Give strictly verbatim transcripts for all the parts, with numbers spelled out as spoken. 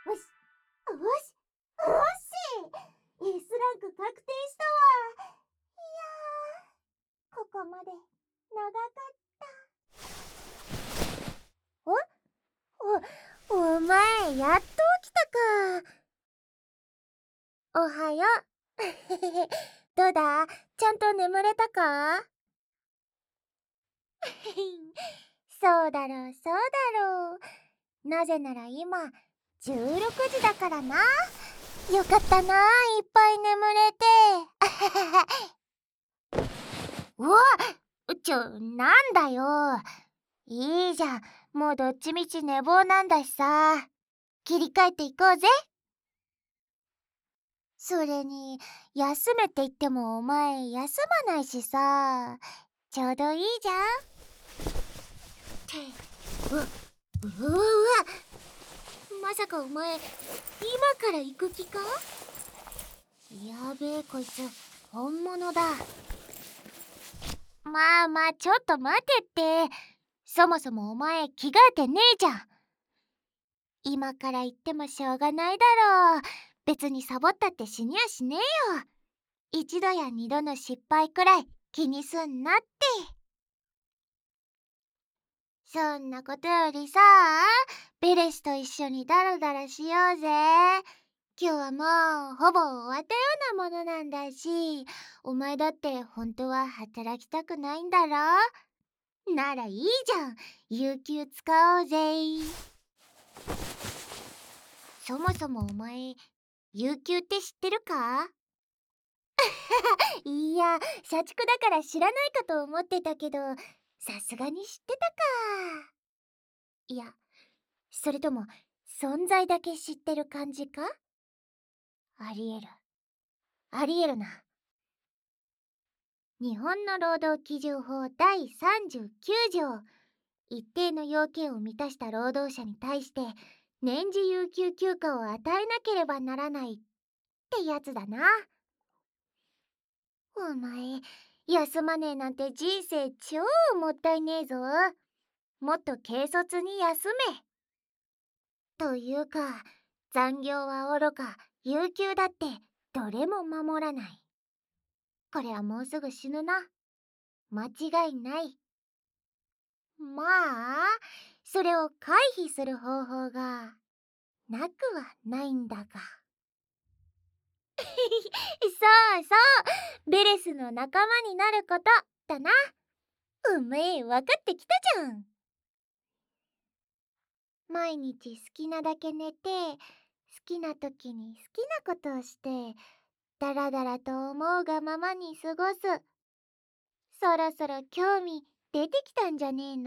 よし、よし、よし !エス ランク確定したわ。いやー、ここまで長かった。お、お、お前、やっと起きたか。おはよう。どうだ、ちゃんと眠れたか？そうだろう、そうだろう。なぜなら今、じゅうろくじだからな。よかったな、いっぱい眠れて。うわっ、ちょ、なんだよ。いいじゃん、もうどっちみち寝坊なんだしさ。切り替えていこうぜ。それに、休めって言ってもお前休まないしさ。ちょうどいいじゃん。ってうわうわうわ、まさかお前今から行く気か？やべえ、こいつ本物だ。まあまあ、ちょっと待てって。そもそもお前着替えてねえじゃん。今から言ってもしょうがないだろう。別にサボったって死にやしねえよ。一度や二度の失敗くらい気にすんなって。そんなことよりさ、ベレスと一緒にダラダラしようぜ。今日はもうほぼ終わったようなものなんだし、お前だって本当は働きたくないんだろ？ならいいじゃん、有給使おうぜ。そもそもお前、有給って知ってるか？いや、社畜だから知らないかと思ってたけど、さすがに知ってたか。いや、それとも存在だけ知ってる感じか？ありえる。ありえるな。日本の労働基準法だいさんじゅうきゅう条。一定の要件を満たした労働者に対して年次有給休暇を与えなければならないってやつだな。お前、休まねえなんて人生超もったいねえぞ。もっと軽率に休め。というか、残業はおろか、有給だってどれも守らない。これはもうすぐ死ぬな。間違いない。まあ、それを回避する方法がなくはないんだが。そうそう、ベレスの仲間になることだな。うめえ、分かってきたじゃん。毎日好きなだけ寝て、好きな時に好きなことをして、だらだらと思うがままに過ごす。そろそろ興味出てきたんじゃねえの？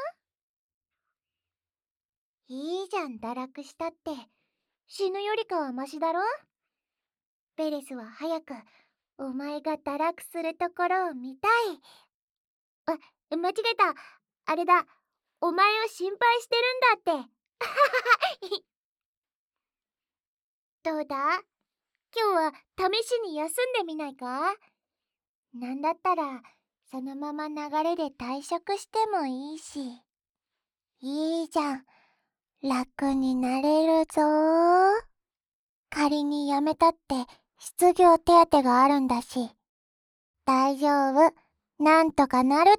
いいじゃん、堕落したって。死ぬよりかはマシだろ？ベレスは早くお前が堕落するところを見たい。あ、間違えた。あれだ。お前を心配してるんだって。どうだ？今日は試しに休んでみないか？なんだったらそのまま流れで退職してもいいし。いいじゃん。楽になれるぞ。仮に辞めたって失業手当があるんだし。大丈夫。なんとかなるって。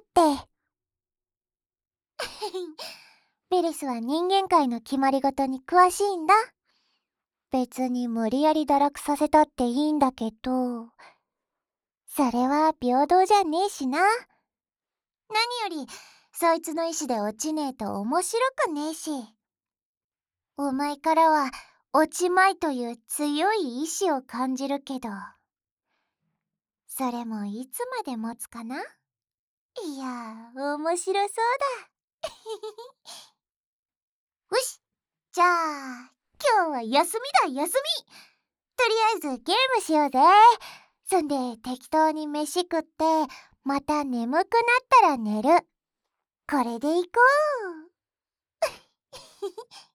ベレスは人間界の決まりごとに詳しいんだ。別に無理やり堕落させたっていいんだけど、それは平等じゃねえしな。何よりそいつの意志で落ちねえと面白くねえし。お前からは落ちまいという強い意志を感じるけど、それもいつまで持つかな？いや、面白そうだ。よし、じゃあ今日は休みだ、休み。とりあえずゲームしようぜ。そんで適当に飯食って、また眠くなったら寝る。これでいこう。